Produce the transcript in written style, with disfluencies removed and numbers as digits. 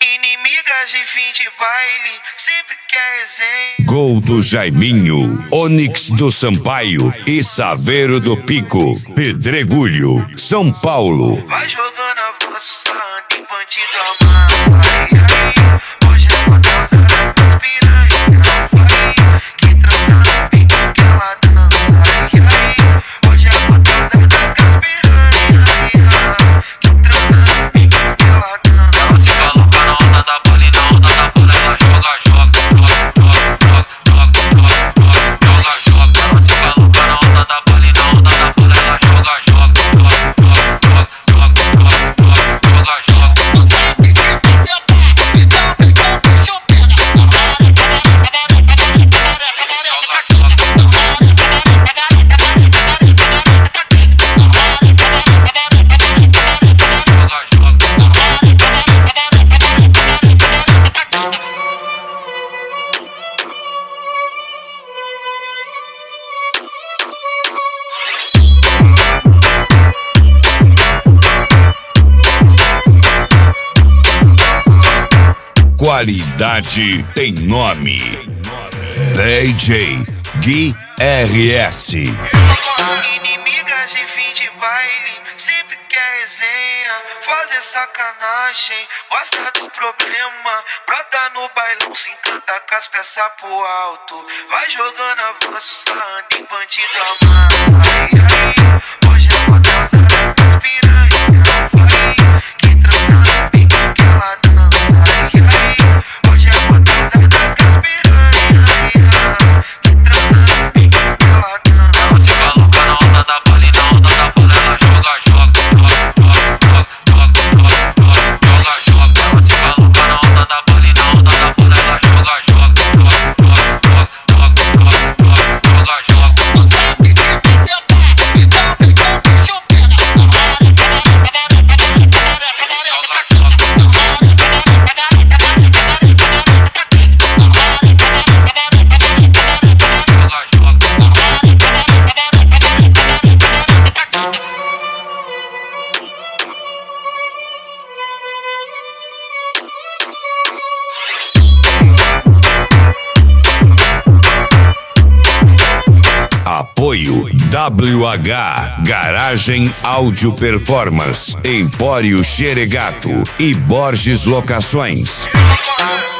Inimigas de fim de baile, sempre quer resenha. Gol do Jaiminho, Onix do Sampaio e Saveiro do Pico, Pedregulho, São Paulo. Vai jogando avanço, sarrando em bandido amado. Hoje é uma dançada com as piranha. Que transa bem com aquela dança. Hoje é uma dançada com as piranha. Que transa bem com aquela dança. Ela se coloca na onda da bola e na onda da bola ela joga. Ela se coloca na onda da bola e na onda da bola ela joga. Qualidade tem nome. DJ Gui RS. Inimigas de fim de baile, sempre quer resenha, fazer sacanagem, gosta do problema, pra dar no bailão, se encanta com as peças pro alto. Vai jogando avanço, sarrando em bandido amado. Hoje é uma dançada com as piranha. Que transa bem com aquela dança. Hoje é uma dançada com as piranha. Que transa bem com aquela dança. Ela se coloca na onda da bola e na onda da bola ela joga. Ela se coloca na onda da bola e na onda da bola ela joga. Apoio WH Garagem Áudio Performance, Empório Xeregato e Borges Locações.